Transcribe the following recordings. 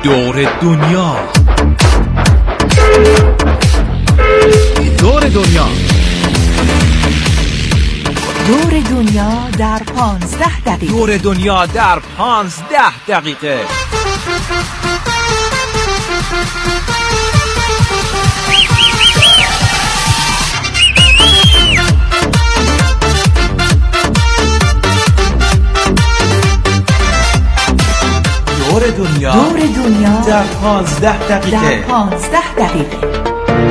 دور دنیا. دور دنیا. دور دنیا در 15 دقیقه. دور دنیا در 15 دقیقه. دور دنیا. دور دنیا در 15 دقیقه. در 15 دقیقه.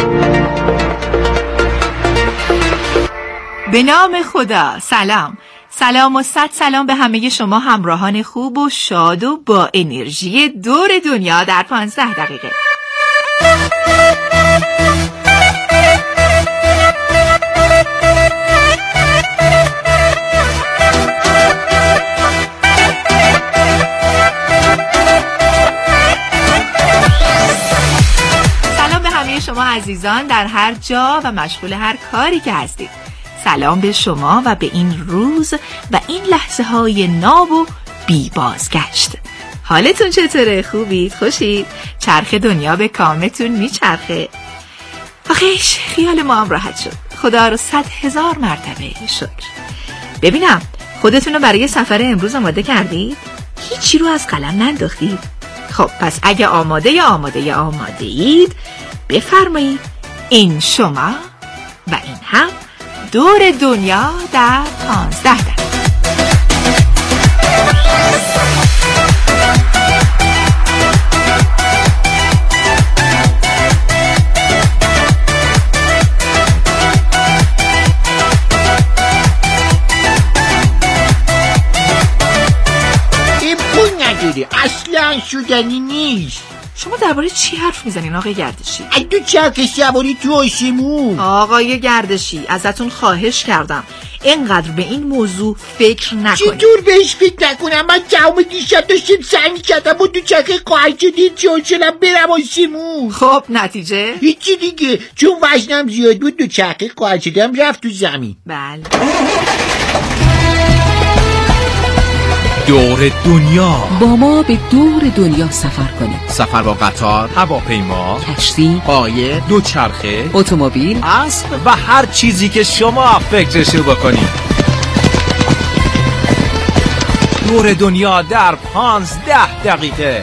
به نام خدا. سلام و صد سلام به همه شما همراهان خوب و شاد و با انرژی دور دنیا در 15 دقیقه. سلام به همه شما عزیزان در هر جا و مشغول هر کاری که هستید. سلام به شما و به این روز و این لحظه های ناب و بی بازگشت. حالتون چطوره؟ خوبید؟ خوشید؟ چرخ دنیا به کامتون میچرخه؟ آخیش خیال ما هم راحت شد. خدا رو 100,000 مرتبه شکر. ببینم خودتون رو برای سفر امروز آماده کردید؟ هیچی رو از قلم ننداختید؟ خب پس اگه آماده اید بفرمایید. این شما و این هم دور دنیا در 15 دقیقه. این پول نداره، اصلا شدنی نیست. شما درباره چی حرف میزنین آقای گردشی؟ تو چرخ سواری تو آسمون. آقای گردشی ازتون خواهش کردم اینقدر به این موضوع فکر نکنید. چطور بهش فکر نکنم؟ من تمام دیشب داشتم سعی می‌کردم با تو چرخ قاعد شدید جا شدم برم آسمون. خب نتیجه؟ هیچی دیگه، چون وزنم زیاد بود دو چرخ قاعد شدم رفت تو زمین. بله. دور دنیا. با ما به دور دنیا سفر کنید. سفر با قطار، هواپیما، کشتی، قایق، دوچرخه، اتومبیل، اسب و هر چیزی که شما فکرشو بکنید. دور دنیا در 15 دقیقه.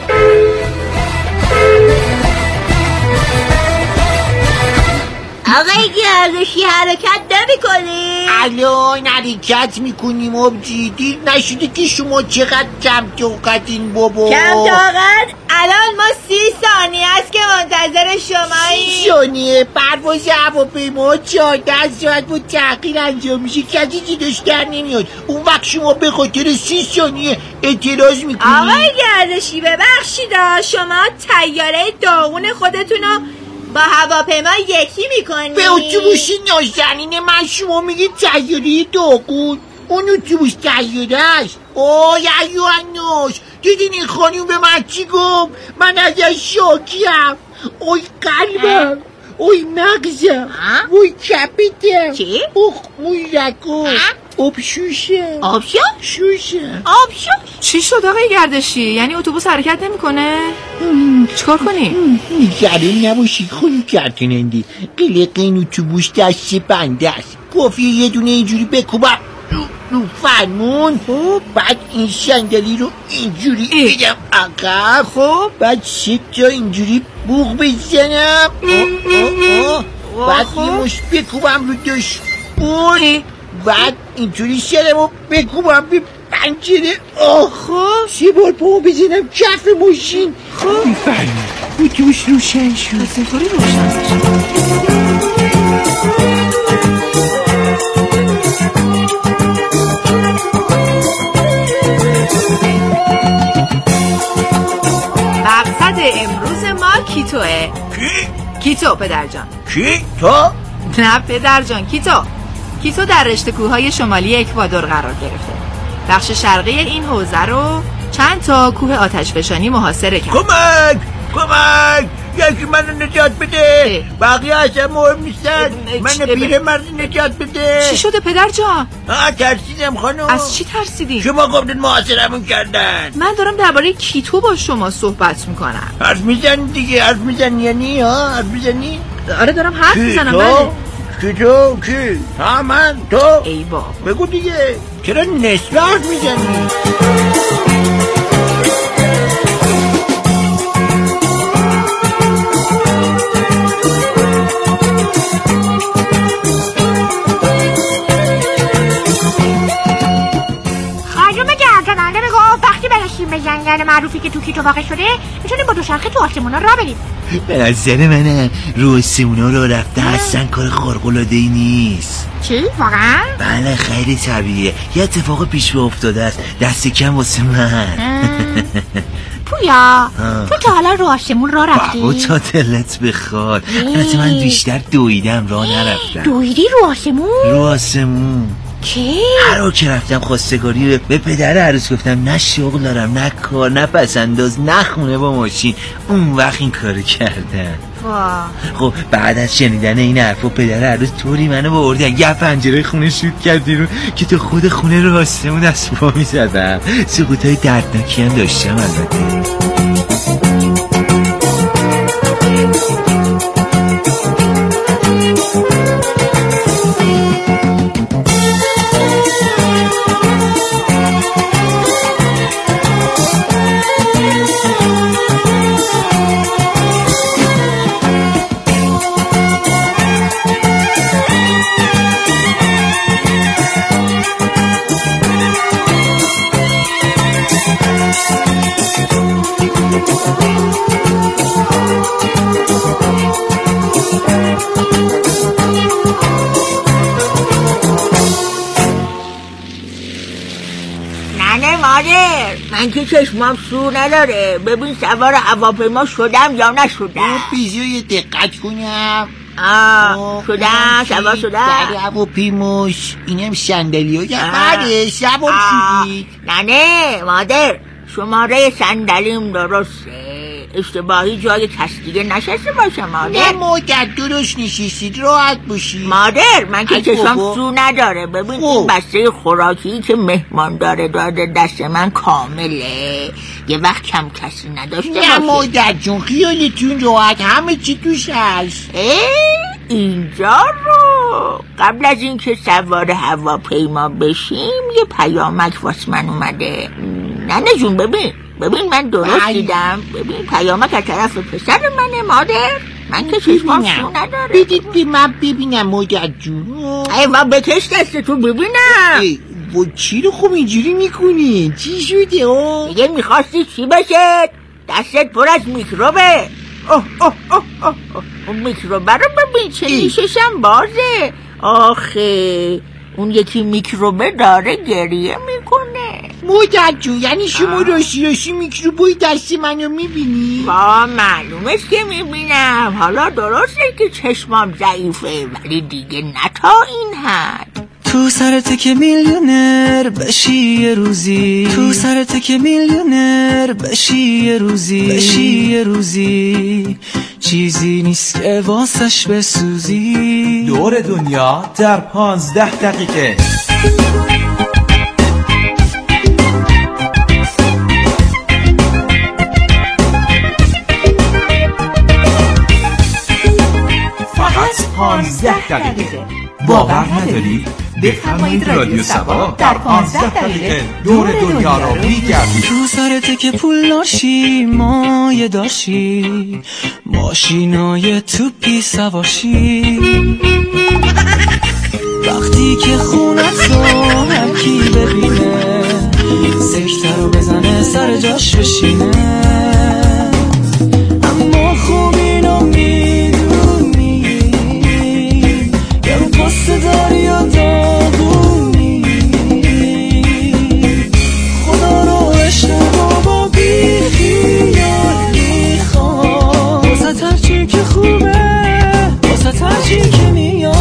آقای گردشی حرکت نمی کنی؟ الان حرکت میکنیم آبجی. دیر نشده که شما چقدر کم طاقتین بابا. کم طاقت؟ الان ما 30 ثانیه است که منتظر شماییم. 30 ثانیه؟ پرواز هواپیما 14 ساعت با تأخیر انجام میشه، کسی جلوش در نمیاد. اون وقت شما به خاطر 30 ثانیه اعتراض میکنی؟ آقای گردشی ببخشید شما طیاره داغون خودتونو با هواپیما یکی میکنی؟ به اتوبوس نازنین من شما میگید طیاره داغون؟ اون اتوبوس طیاره است. اوه یعنوش دیدین این خانوم به من چی گفت؟ من اگر شاکیم. اوی قلبم، اوی مغزم، اوی کپیتم. چی؟ اوه موی رگم، آبشوشم. آبشو؟ شوشم. آبشو؟ چی شد آقای گردشی؟ یعنی اتوبوس حرکت نمیکنه؟ چیکار کنیم؟ نگران نباشی خانم کارتونندی، قلق این اتوبوس دست بنده است. کافیه یه دونه اینجوری بکوبم رو فرمون. خب بعد این صندلی رو اینجوری بگم عقب. خب بعد 6 تا اینجوری بوق بزنم. بعد یه مشت بکوبم رو داشبورد. بعد اینجوری سرمو بکوبم به پنجره. خب 3 بار پامو بزنم کف ماشین. خب میفرمیم اتوبوس روشن شد. از اینطوری روشن شد. مقصد امروز ما کیتوه. کیتو پدرجان. کیتو؟ نه پدرجان، کیتو در رشته کوههای شمالی اکوادور قرار گرفته. بخش شرقی این حوزه رو چند تا کوه آتشفشانی محاصره کرد. کمک یکی منو نجات بده. بقیه اصلا مهم نیستن. منو پیرمرد نجات بده. چی شده پدر جان؟ ترسیدم خانم. از چی ترسیدی؟ شما گفتید محاصرمون کردن. من دارم درباره کیتو با شما صحبت میکنم. حرف میزنی دیگه. حرف میزنی یعنی حرف میزنی؟ آره دارم حرف میزنم. تو کی؟ من تو. ای بابا بگو دیگه. چرا نصف حرف میزنی؟ به جنگل معروفی که تو کیتو واقع شده میتونیم با دوچرخه تو آسمونا راه بریم. به نظر منه رو آسمونا رو رفته اصلا کار خارق‌العاده‌ای نیست. چی؟ واقعا؟ بله خیلی طبیعیه. یه اتفاق پیش افتاده است. دست کم واسه من. پویا تو تا حالا رو آسمون راه رفتی؟ بابا تا دلت بخواد. البته من بیشتر دویدم راه نرفتم. دویدی رو آسمون؟ رو آسمون کی؟ هر رو که رفتم خواستگاری به پدر عروس گفتم نه شغل دارم نه کار نه پسنداز نه خونه با ماشین. اون وقت این کارو کردم. خب بعد از شنیدن این حرفا پدر عروس طوری منو بردن یه پنجره خونه شوت کردی رو که تو خود خونه رو آسمون از پا میزدم. سقوطای دردناکی هم داشتم البته. من که چشمام سور نداره. ببین سوار هواپیما شدم یا نشدم. بیزیو دقت کنم. شدم سوار شدم. در هواپیماش اینم صندلی ها بله سوار شدید. نه مادر شماره صندلیم درسته. اشتباهی جای کس دیگه نشسته باشه مادر. نه مادر درست نشستید راحت باشید. مادر من که چشم سو نداره. ببین این بسته خوراکی که مهمان داره دست من کامله. یه وقت کم کسی نداشته باشه. نه مادر جون خیالتون راحت همه چی توش هست. اینجا رو قبل از این که سوار هواپیما بشیم یه پیامک واسه من اومده. نه جون ببین من درست دیدم. ببین پیامک از طرف پسر منه مادر. من که چشمام سو نداره. بدید به من ببینم مادر جون. ایوه بکش دست تو ببینم. و چی رو خب اینجوری میکنی؟ چی شده دیگه میخواستی چی بشه؟ دستت پر از میکروبه. اون میکروبه رو ببین چه نیششم بازه. آخه اون یکی میکروبه داره گریه میکنه. مادر جون یعنی شما راشی میکروبای دست منو میبینی؟ با معلومه که میبینم. حالا درسته که چشمام ضعیفه ولی دیگه نه تا این حد. تو سرت که میلیونر بشی یه روزی. تو سرت که میلیونر بشی یه روزی. چیزی نیست که واسش بسوزی. دور دنیا در 15 دقیقه. فقط 15 دقیقه. باور نداری؟ بفرمایید رادیو سبا در 15 دقیقه دور دنیا را میگردیم. تو سرت که پول داشتی مایه داشتی ماشینای توپی سواشی. وقتی که خونت رو هر کی ببینه سکته رو بزنه سر جاش بشینه. اما خوب اینو میدونی یه رو پست داری و داغونی. خدا رو عشق بابا بی خیال میخواد واسه هرچی که خوبه واسه هرچی که میاد.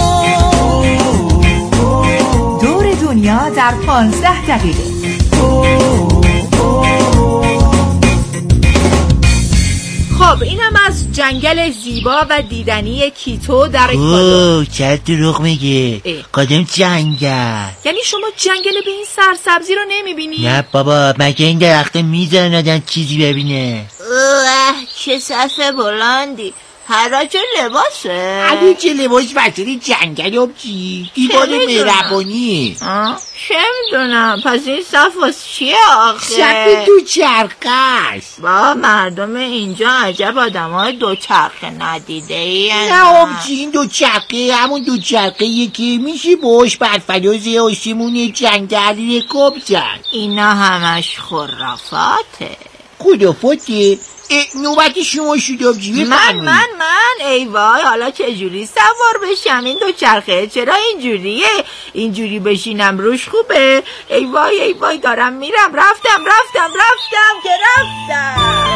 دور دنیا در 15 دقیقه. خب اینم از جنگل زیبا و دیدنی کیتو در اکوادور. چه دروغ میگه؟ کدوم جنگل؟ یعنی شما جنگل به این سرسبزی رو نمیبینی؟ نه بابا، مگه این درخت میزنن آدم چیزی ببینه؟ چه صفحه بلندی. حراج لباسه. اگه چه لباس وسیلی جنگل آبجی دیوار مهربانی. چه میدونم. پس این صف واسه چیه آخه؟ صف دوچرخه است. با مردم اینجا عجب آدم های دوچرخه ندیده ای. نه آبجی، این دوچرخه همون دوچرخه که میشه باش بر فراز آسمون جنگل رکاب زد. اینا همش خرافاته. خرافاته؟ نوبت شما شد آبجی. من ای وای، حالا چجوری سوار بشم این دوچرخه؟ چرا اینجوری بشینم روش خوبه؟ ای وای دارم میرم. رفتم که رفتم.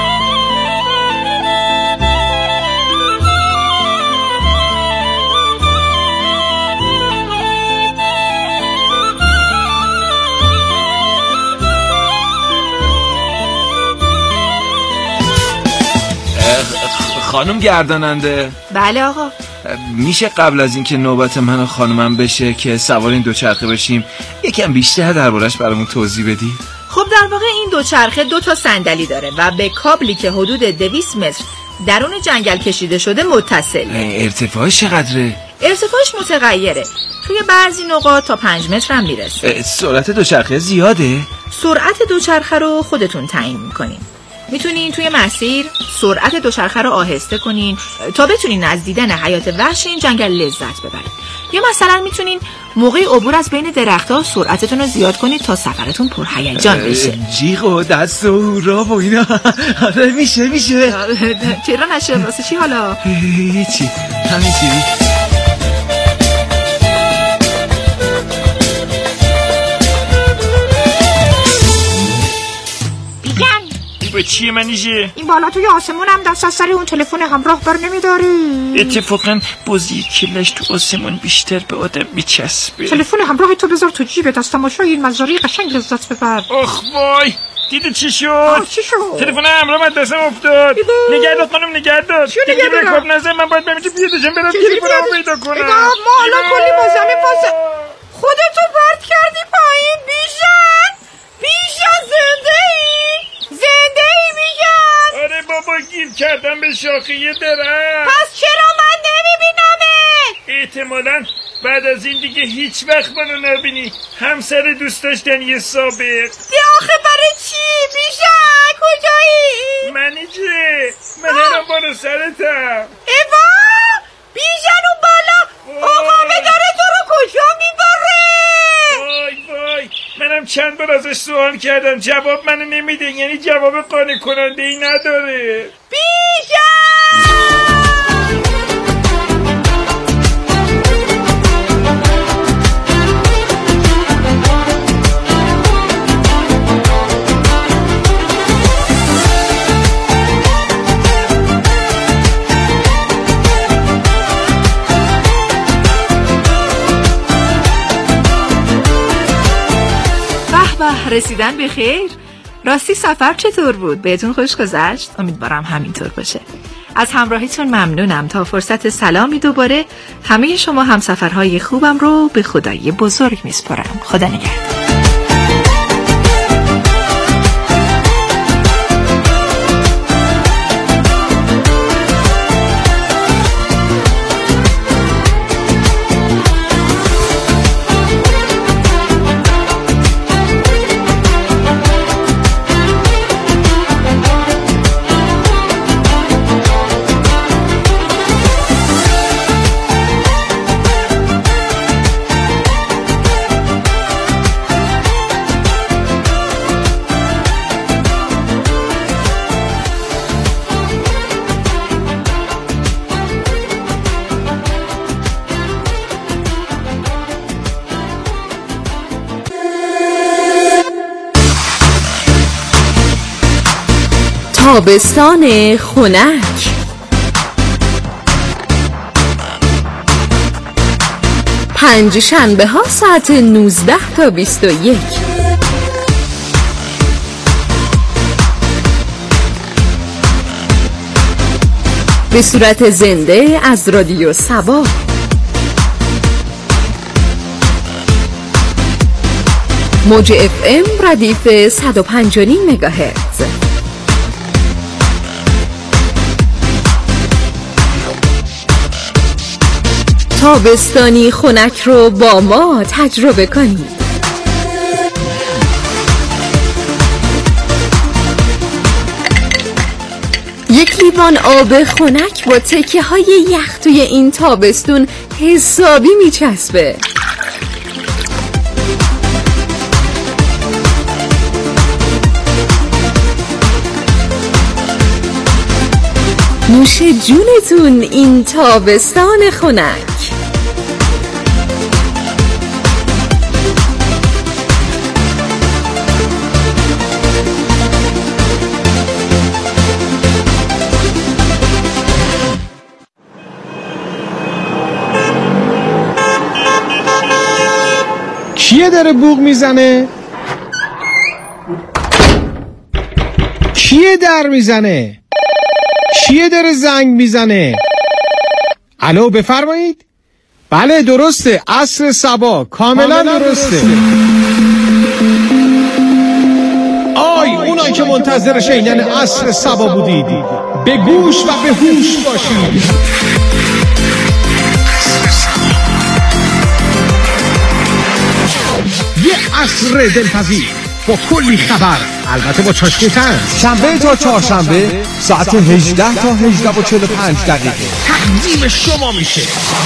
خانم گرداننده. بله آقا. میشه قبل از اینکه نوبت من و خانمم بشه که سوار این دوچرخه بشیم یکم بیشتر دربارش برامون توضیح بدی؟ خب در واقع این دوچرخه 2 صندلی داره و به کابلی که حدود 200 متر درون جنگل کشیده شده متصل. ارتفاعش چقدره؟ ارتفاعش متغیره. توی بعضی نقاط تا 5 متر هم میرسه. سرعت دوچرخه زیاده؟ سرعت دوچرخه رو خودتون تعیین میکنین. میتونین توی مسیر سرعت دوچرخه رو آهسته کنین تا بتونین از دیدن حیات وحش این جنگل لذت ببرید. یا مثلا میتونین موقع عبور از بین درخت‌ها سرعتتون رو زیاد کنید تا سفرتون پرهیجان بشه. جیغ و دست و هورا و اینا. آره میشه. چرا نشه؟ واسه چی حالا؟ هیچی، همین چیزی. به چیه منیجه؟ این بالا توی آسمون هم دست از سر اون تلفن همراه بر نمیداری؟ اتفاقا بازی کلش تو آسمون بیشتر به آدم میچسبه. تلفن همراه تو بذار تو جیبت، از تماشای این منظره قشنگ لذت ببر. آخ وای، دیدی چی شد؟ تلفن همراه من دستم افتاد. نگهدار خانم، نگهدار. دیگه رکاب نظر من باید بمیجه بیادشم برم تلفنمو پیدا کنم. ما حالا کلی با زمین پاسه خودتو برد کردی پایین. بیشن زنده ای میگم. آره بابا، گیر کردم به شاخه درخت. پس چرا من نمیبینمت؟ احتمالاً بعد از این دیگه هیچ وقت منو نبینی. همسر دوست داشتن یه سابق. آخه برای چی؟ بیشن کجایی؟ منیجه، من هرم بارو سرتم. ایوا بیشن اون بالا آقامه داره تو رو کجا میبره؟ وای منم چند بار ازش سوال کردم، جواب منو نمیده. یعنی جواب قانع کننده ای نداره. رسیدن به خیر. راستی سفر چطور بود؟ بهتون خوش گذشت؟ امیدوارم همینطور باشه. از همراهیتون ممنونم. تا فرصت سلامی دوباره همه شما همسفرهای خوبم رو به خدای بزرگ میسپارم. خدا نگهدار. تابستان خنک. پنج شنبه ها ساعت 19 تا 21. به صورت زنده از رادیو سبا. موج FM ردیف 105.9 مگاهرتز. تابستانی خنک رو با ما تجربه کنید. یک لیوان آب خنک با تکه های یخ توی این تابستون حسابی میچسبه. نوش جونتون این تابستان خنک. کیه داره بوق میزنه؟ کیه در میزنه؟ کیه داره زنگ میزنه؟ الو بفرمایید. بله درسته، عصر صبا، کاملا درسته. آی اونایی که منتظر شنیدن عصر صبا بودید، به گوش و به هوش باشید. یه عصر دلپذیر با کلی خبر، البته با چاشنی تن، شنبه تا چهارشنبه ساعت 18 تا 18:45 تقدیم شما میشه.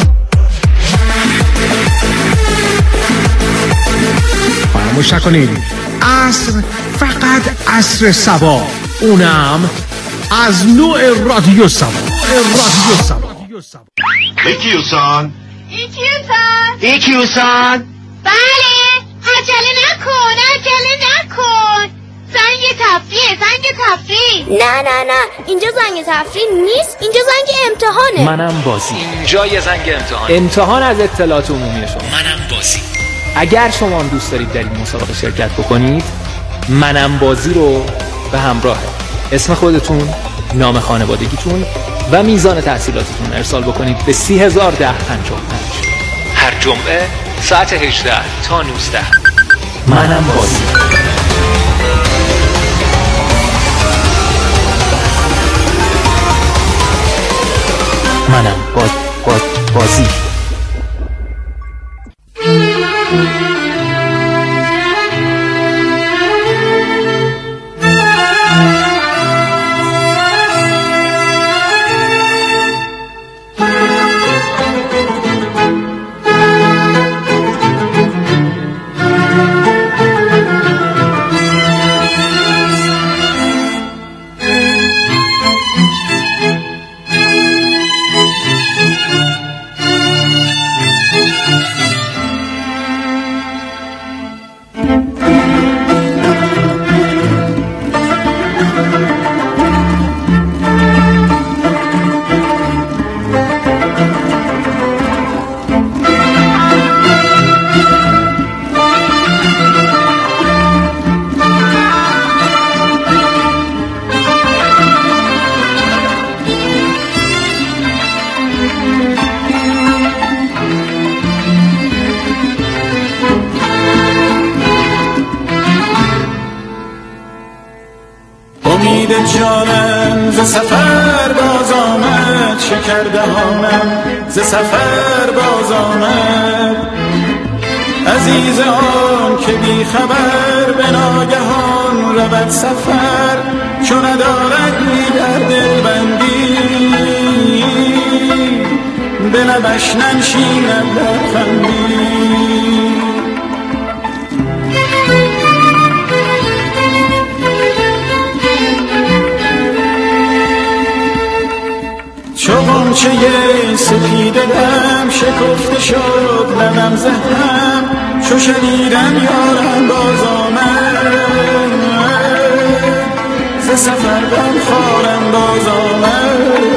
فراموش نکنید عصر فقط عصر صبا، اونم از نوع رادیو سبا. ایکیوسان بله، عجله نکن. زنگ تفریح. نه اینجا زنگ تفریح نیست، اینجا زنگ امتحانه. منم بازی. اینجا یه زنگ امتحان از اطلاعات عمومی شما. منم بازی. اگر شما هم دوست دارید در این مسابقه شرکت بکنید، منم بازی رو به همراه اسم خودتون، نام خانوادگیتون و میزان تحصیلاتتون ارسال بکنید به 301055 هر جمعه ساعت 18 تا 19. منم بازی. منم بازی. ز سفر باز آمد، عزیز آن که بی خبر به ناگهان رود سفر، چو ندارد در دل بندی به لبش ننشیند لبخندی. چو غنچه سپید دم شکفته شد لبم زدم، چو شنیدم یارم باز آمد، ز سفر غم خوارم باز آمد.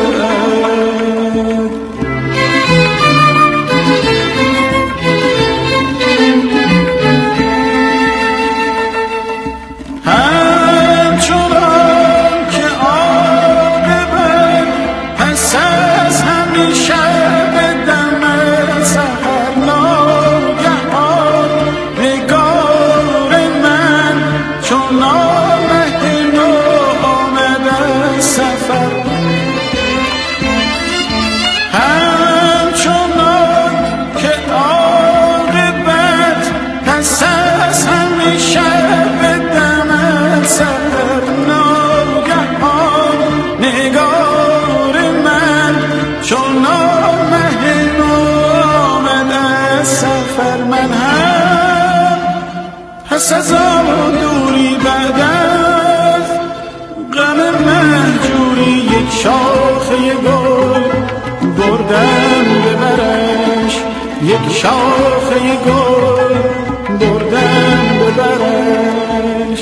همچنان که آب بر پس پس از آن دوری بعد از غم مهجوری یک شاخه گل بردم ببرش، یک شاخه گل بردم ببرش.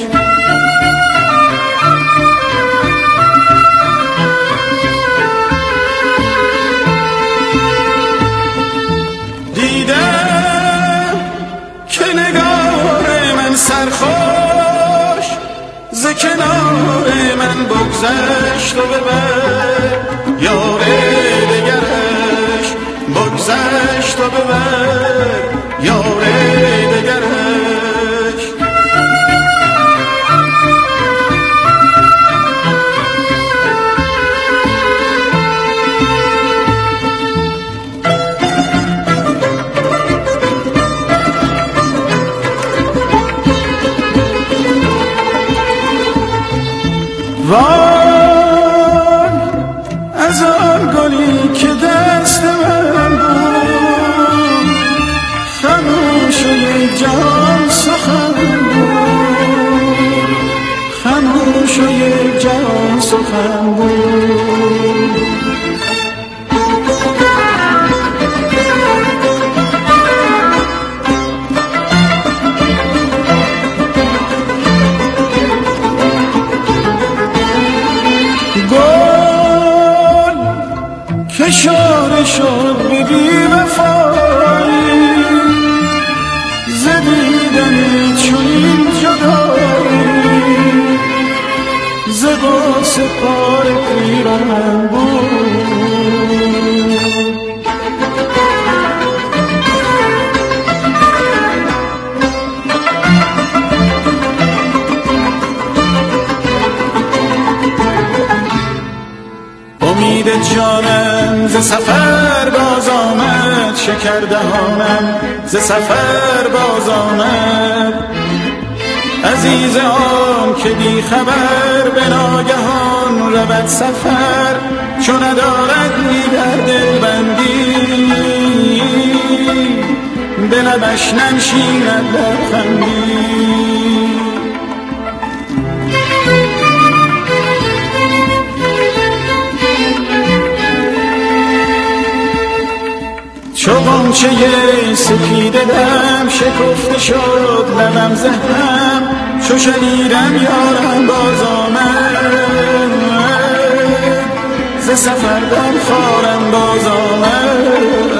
دیدم که نگار من سرخوش ز کنار من بگذشت و ببر یار دگرش، بگذشت و ببر یار دگرش. وای از آن گلی که دست من بود، خموش و یک جهان سخن بود، خموش و یک جهان سخن بود. اشاره شد به بی‌وفایی ز دیدن چنین جدایی، ز غصه پار پیرهن بود. امید جانم ز سفر باز آمد، شکر دهانم ز سفر باز آمد. عزیز آن که بی خبر به ناگهان رود سفر، چون ندارد در دل بندی به لبش ننشیند لبخندی. چو غنچه سپیده دم شکفته شد لبم ز هم، چو شنیدم یارم باز آمد، ز سفر دم خارم باز آمد.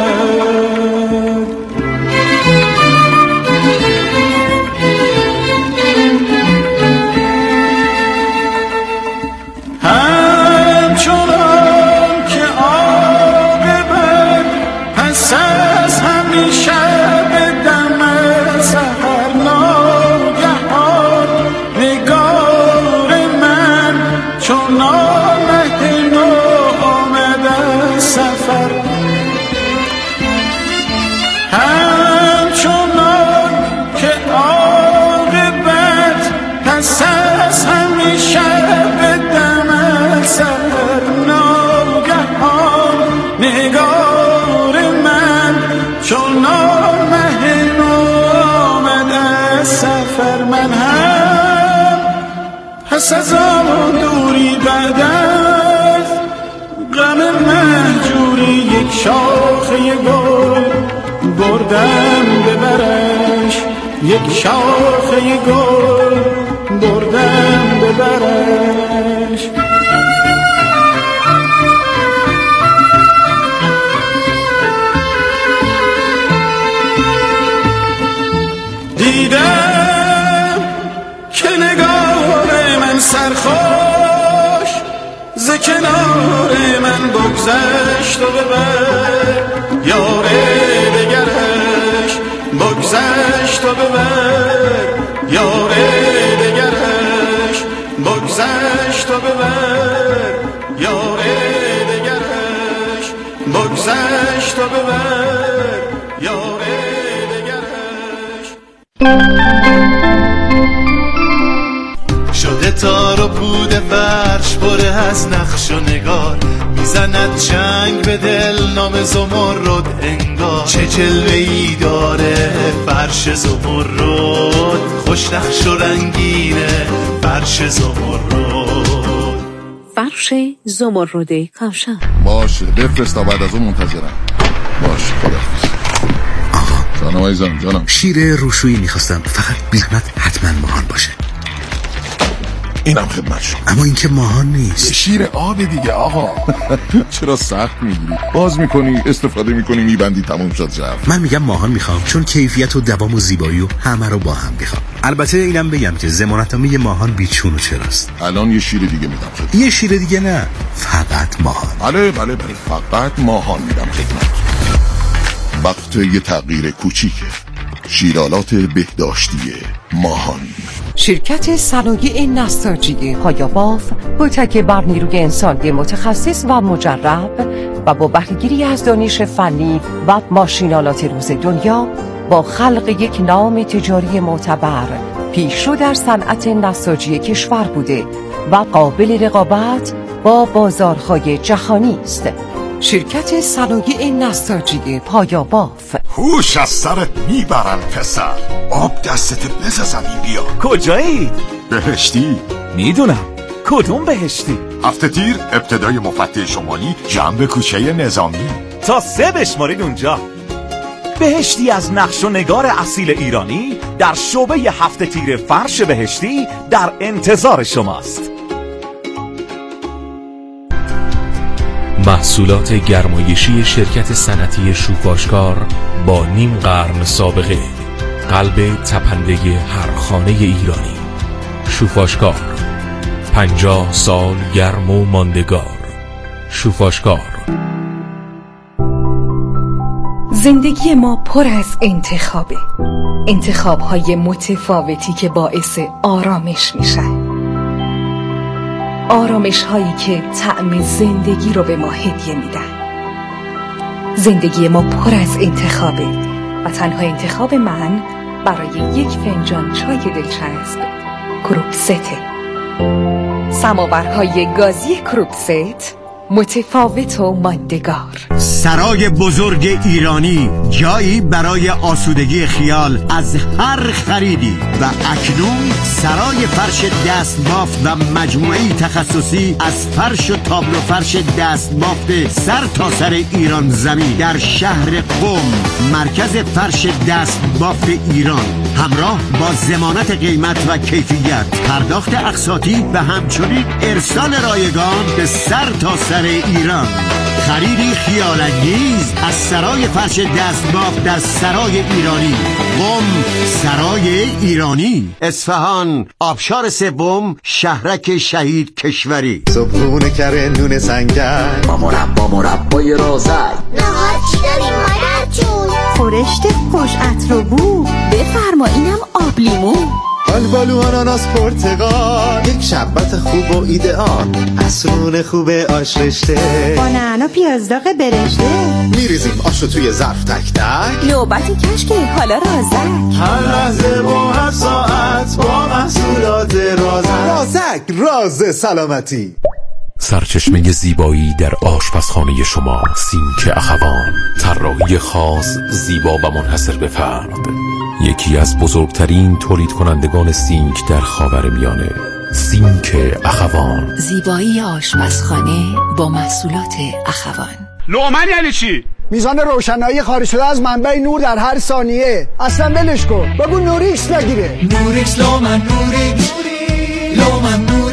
پس از آن دوری بعد از غم مهجوری یک شاخه گل بردم ببرش، یک شاخه گل بردم ببرش. دیدم که نگار من سرخوش ز کنار من بگذشت و ببر یار دگرش، بگذشت و ببر یار دگرش، بگذشت و ببر یار دگرش، بگذشت و ببر یار دگرش. شده تار و پود فرش پره از نقش و نگار، میزنن زد چنگ به دل نام زمرد انگار، چه جلوه‌ای داره فرش زمرد، خوش نقش و رنگینه فرش زمرد. فرش زمرد کاشان. باشه بفرست تا بعد از اون منتظرم. باشه خداحافظ. جانم عزیزم جانم. شیر روشویی میخواستم، فقط بی زحمت حتما ماهان باشه. اینم خدمت شما. اما این که ماهان نیست. شیر آب دیگه آقا. چرا سخت میگیری؟ باز میکنی استفاده میکنی میبندی تموم شد جفت. من میگم ماهان میخوام چون کیفیت و دوام و زیبایی و همه رو با هم میخوام. البته اینم بگم که ضمانتنامه ماهان بیچون و چراست. الان یه شیر دیگه میدم خدمت. یه شیر دیگه نه، فقط ماهان. بله فقط ماهان میدم خدمت. وقت یه تغییر کوچیکه. شیرالات بهداشتی ماهان. شرکت صنایع نساجی پایاباف با تکیه بر نیروی انسانی متخصص و مجرب و با بهره‌گیری از دانش فنی و ماشینالات روز دنیا با خلق یک نام تجاری معتبر پیشرو در صنعت نساجی کشور بوده و قابل رقابت با بازارهای جهانی است. شرکت صنایع نساجی پایاباف. هوش از سرت میبرن پسر. آب دستت بز زمین بیا. کجایید؟ بهشتی. میدونم. کدوم بهشتی؟ هفته تیر ابتدای مفتح شمالی جنب کوچه نظامی. تا 3 بشمارید اونجا. بهشتی از نقش و نگار اصیل ایرانی در شعبه هفته تیر فرش بهشتی در انتظار شماست. محصولات گرمایشی شرکت صنعتی شوفاشکار با نیم قرن سابقه، قلب تپنده هر خانه ایرانی. شوفاشکار، 50 سال گرم و ماندگار. شوفاشکار. زندگی ما پر از انتخابه، انتخاب‌های متفاوتی که باعث آرامش میشن، آرامش هایی که طعم زندگی رو به ما هدیه میدن. زندگی ما پر از انتخابه و تنها انتخاب من برای یک فنجان چای دلچسب کروکسته. سماورهای گازی کروکست، متفاوت و ماندگار. سرای بزرگ ایرانی، جایی برای آسودگی خیال از هر خریدی. و اکنون سرای فرش دستبافت و مجموعی تخصصی از فرش و تابلو فرش دستبافت سر تا سر ایران زمین در شهر قم، مرکز فرش دستبافت ایران، همراه با ضمانت قیمت و کیفیت، پرداخت اقساطی و همچنین ارسال رایگان به سر تا سر ایران. خریدی خیال‌انگیز از سرای فرش دستبافت در سرای ایرانی، قم، سرای ایرانی، اصفهان، آبشار سوم، شهرک شهید کشوری. صبحونه کره نون سنگک با مربای رازک. نهار چی داریم مادر جون؟ خورشت خوش عطر و بو. بفرما اینم آب لیمو. آلبالو آناناس پرتقال، یک شربت خوب و ایدئال، عصرون خوب آش رشته، با نعنا پیازداغ برشته. میریزیم آشو توی ظرف تک تک، نوبتی کشکه حالا رازک. هر لحظه و هر ساعت با محصولات رازک. راز سلامتی. سرچشمه زیبایی در آشپزخانه شما، سینک اخوان. طراحی خاص، زیبا و منحصر به فرد. یکی از بزرگترین تولید کنندگان سینک در خاورمیانه. سینک اخوان. زیبایی آشپزخانه با محصولات اخوان. لومن یعنی چی؟ میزان روشنایی خارج شده از منبع نور در هر ثانیه. اصلا ولش کن، بگو نوریکس بگیره. نوریکس لومن نوریکس لومن نوریکس